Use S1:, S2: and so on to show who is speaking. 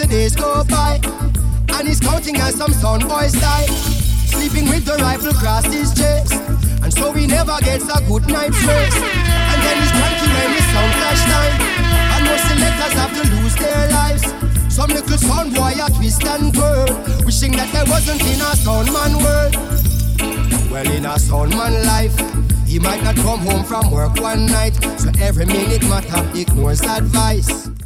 S1: the days go by, and he's counting as some son boys die. Sleeping with the rifle across his chest, and so he never gets a good night's rest. And then he's cranky when his sound flash time, and most selectors have to lose their lives. Some little sound boy a twist and twirl, wishing that there wasn't in a sound man world. Well, in a sound man life, he might not come home from work one night, so every minute matter ignores advice.